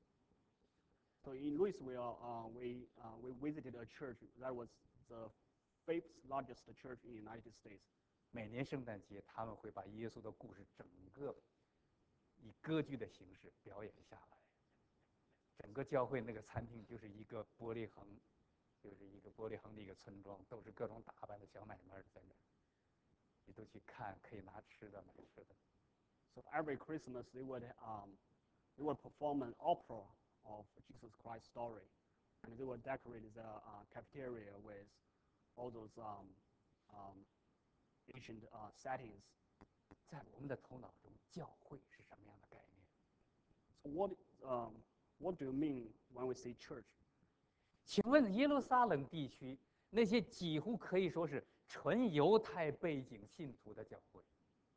So in Louisville, uh, we, uh, we visited a church that was the fifth largest church in the United States. 每年圣诞节，他们会把耶稣的故事整个以歌剧的形式表演下来。整个教会那个餐厅就是一个玻璃横，就是一个玻璃横的一个村庄，都是各种打扮的小买卖在那儿，你都去看，可以拿吃的买吃的。 So every Christmas they would, um, they would perform an opera of Jesus Christ's story, and they would decorate the uh, cafeteria with all those um, um, ancient uh, settings. 在我们的头脑中，教会是什么样的概念？ So what, um, what do you mean when we say church? 请问耶路撒冷地区那些几乎可以说是纯犹太背景信徒的教会，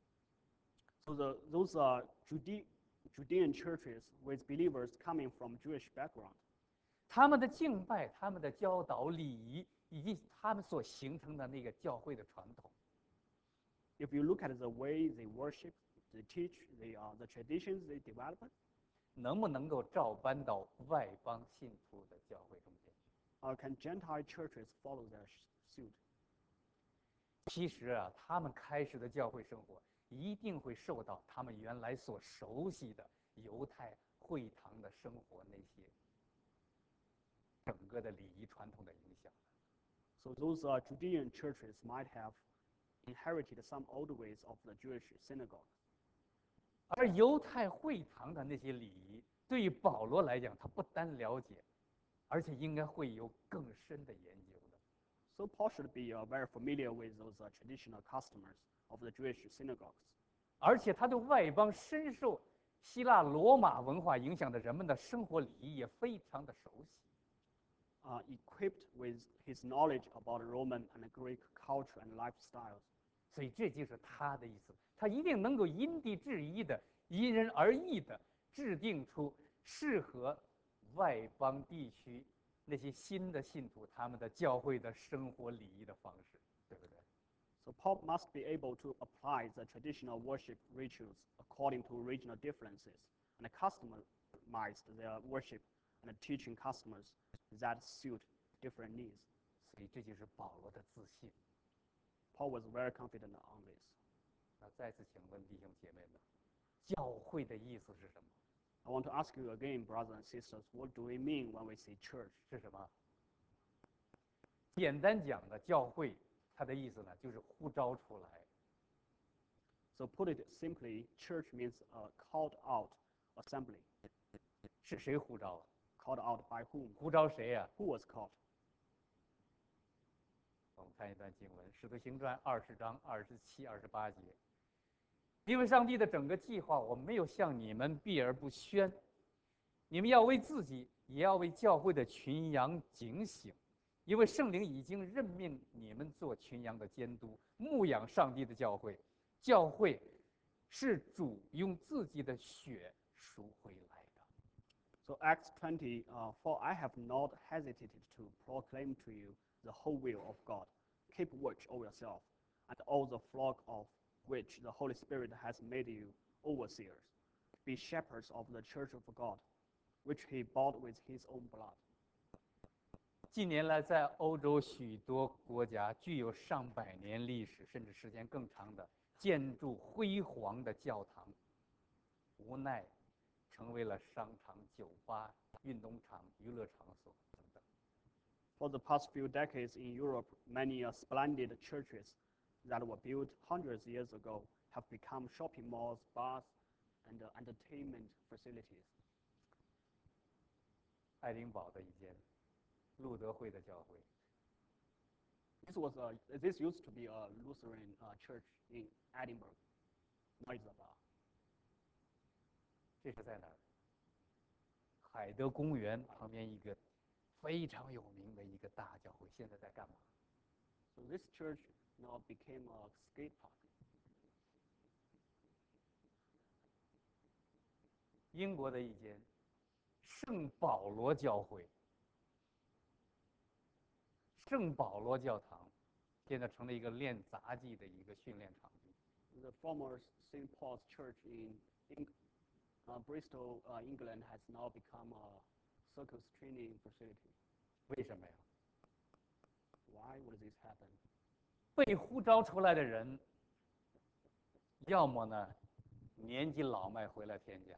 So the, those are Jude- Judean churches with believers coming from Jewish background. 他们的敬拜、他们的教导、礼仪，以及他们所形成的那个教会的传统， If you look at the way they worship, they teach, they, uh, the traditions they develop, 能不能够照搬到外邦信徒的教会中间？ uh, can Gentile churches follow their suit? 其实啊，他们开始的教会生活一定会受到他们原来所熟悉的犹太会堂的生活那些整个的礼仪传统的影响。 So those uh, Judean churches might have inherited some old ways of the Jewish synagogue. 而犹太会堂的那些礼仪，对于保罗来讲，他不单了解，而且应该会有更深的研究的。 So Paul should be uh, very familiar with those uh, traditional customers of the Jewish synagogues. 而且他对外邦深受希腊罗马文化影响的人们的生活礼仪也非常的熟悉。 Uh, equipped with his knowledge about Roman and Greek culture and lifestyles. 所以这就是他的意思，他一定能够因地制宜的、因人而异的制定出适合外邦地区那些新的信徒他们的教会的生活礼仪的方式，对不对？ So Paul must be able to apply the traditional worship rituals according to regional differences and customize their worship and teaching customers that suit different needs. 所以这就是保罗的自信。 Paul was very confident on this. 那再次请问弟兄姐妹们，教会的意思是什么？ I want to ask you again, brothers and sisters, what do we mean when we say church? 是什么？简单讲呢，教会它的意思呢，就是呼召出来。 So put it simply, church means a called out assembly. 是谁呼召啊？ Called out by whom? 呼召谁呀、啊？ Who was called? 我们看一段经文，《使徒行传》二十章二十七、二十八节。因为上帝的整个计划，我没有向你们避而不宣。你们要为自己，也要为教会的群羊警醒，因为圣灵已经任命你们做群羊的监督，牧养上帝的教会。教会是主用自己的血赎回来的。 So Acts twenty, uh, for I have not hesitated to proclaim to you the whole will of God. Keep watch over yourself and all the flock of which the Holy Spirit has made you overseers. Be shepherds of the church of God, which he bought with his own blood. 近年来，在欧洲许多国家具有上百年历史，甚至时间更长的建筑辉煌的教堂，无奈成为了商场、酒吧、运动场、娱乐场所等等。 For the past few decades in Europe, many uh, splendid churches that were built hundreds of years ago have become shopping malls, bars, and uh, entertainment facilities. 爱丁堡的一间路德会的教会， This was a, this used to be a Lutheran uh, church in Edinburgh. Meisaba. 这是在哪儿？海德公园旁边一个非常有名的一个大教会，现在在干嘛？ So this church now became a skate park. 英国的一间圣保罗教会，圣保罗教堂，现在成了一个练杂技的一个训练场地。 The former Saint Paul's Church in, in uh, Bristol, uh, England, has now become a circus training facility. 为什么呀？ Why would this happen? 被呼召出来的人，要么呢年纪老迈回来天家，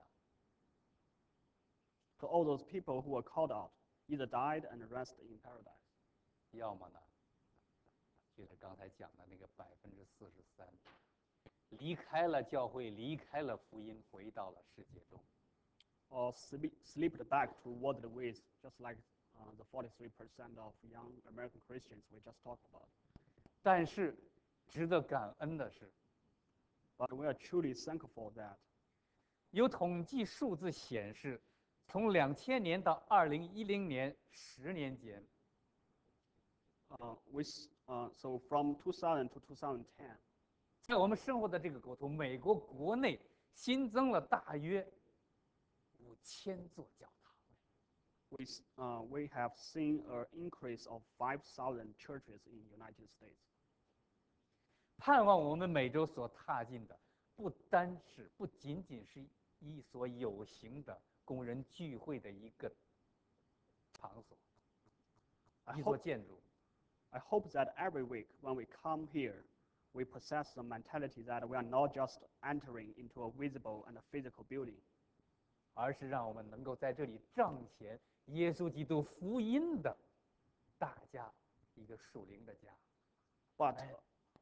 So all those people who were called out either died and rested in paradise, 要么呢，就是刚才讲的那个百分之四十三，离开了教会，离开了福音，回到了世界中。 or sleep, slipped back to worldly ways, just like uh, the forty-three percent of young American Christians we just talked about. 但是，值得感恩的是， But we are truly thankful that 有统计数字显示，从两千年到二零一零年十年间， uh, we, uh, so from two thousand to two thousand ten, 在我们生活的这个国土，美国国内新增了大约五千座教堂。 we, uh, we have seen an increase of five thousand churches in the United States. 盼望我们每周所踏进的，不单是不仅仅是一所有形的工人聚会的一个场所， I 一座 hope, 建筑。 I hope that every week when we come here, we possess the mentality that we are not just entering into a visible and a physical building, 而是让我们能够在这里帐前耶稣基督福音的大家，一个属灵的家。 but Amen.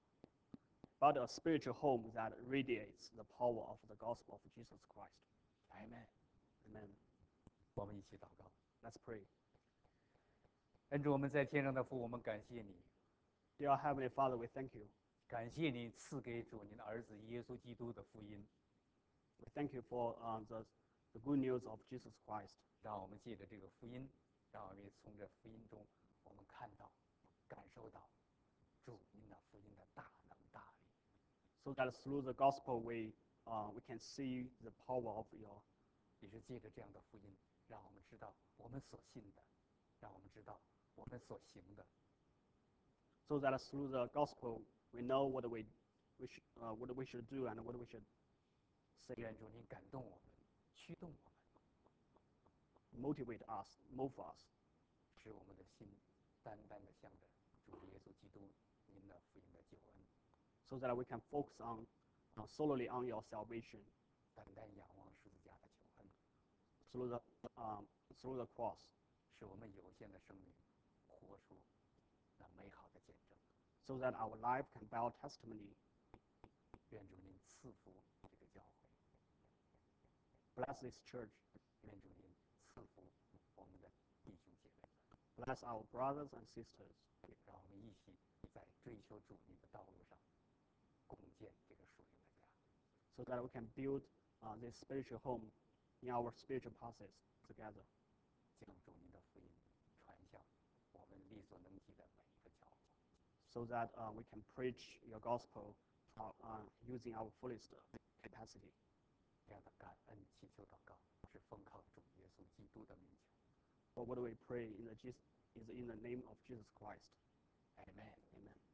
but a spiritual home that radiates the power of the gospel of Jesus Christ. Amen. Amen. 我们一起祷告。 Let's pray. 恩主，我们在天上的父，我们感谢你， Dear Heavenly Father, we thank you. 感谢你赐给主您的儿子耶稣基督的福音， We thank you for uh, the, the good news of Jesus Christ. 让我们借着这个福音，让我们也从这福音中，我们看到、感受到主您的福音的大能大力。 So that through the gospel we, uh, we can see the power of your. 也是借着这样的福音，让我们知道我们所信的，让我们知道我们所行的， So that through the gospel we know what we, we, sh- uh, what we should do and what we should say. 愿主您感动我们，驱动我们， Motivate us, move us. 使我们的心单单的向着主耶稣基督您的福音的救恩， So that we can focus on uh, solely on your salvation 单单仰望十字架的救恩， through the, um, through the cross. 使我们有限的生命活出那美好的见证。 So that our life can bear testimony. 愿主您赐福这个教会， Bless this church. 愿主您赐福我们的弟兄姐妹， Bless our brothers and sisters. 让我们一起在追求主您的道路上共建这个属灵的家。 So that we can build uh, this spiritual home in our spiritual process together. 将主您的福音传向我们力所能及的每一个角落。 So that uh, we can preach your gospel uh, uh, using our fullest capacity. 这样的感恩祈求祷告，是奉靠主耶稣基督的名求。 But what we pray in the, is in the name of Jesus Christ. Amen. Amen.